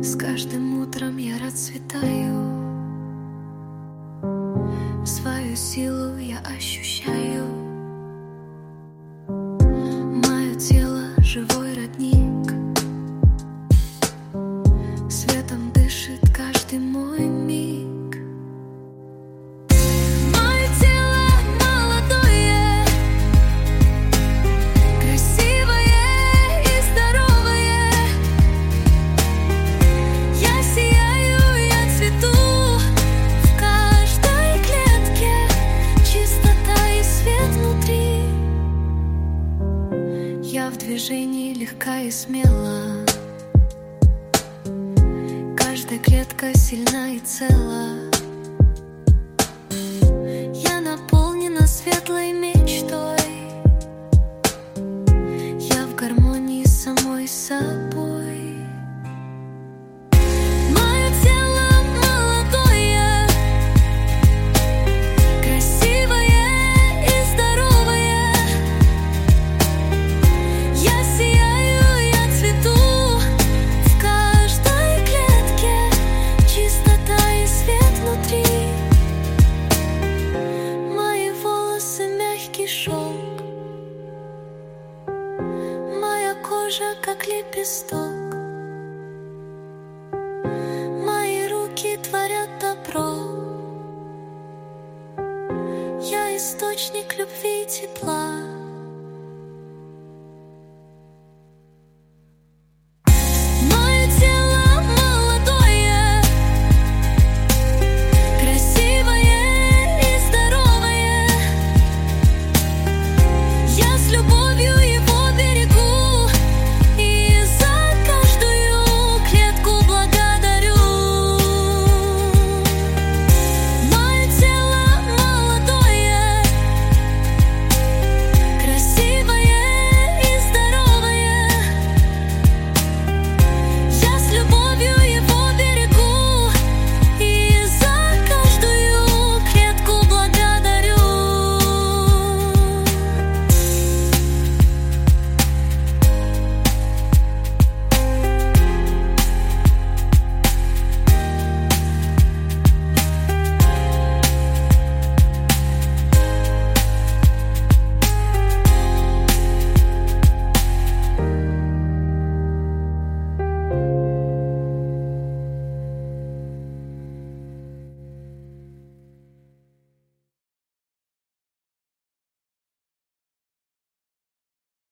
С каждым утром я расцветаю, свою силу я ощущаю. Мое тело — живой родник, светом дышит каждый мой миг. Мое тело молодое, красивое и здоровое. Я сияю, я цвету в каждой клетке, чистота и свет внутри. Я в движении легка и смела, каждая клетка сильна и цела.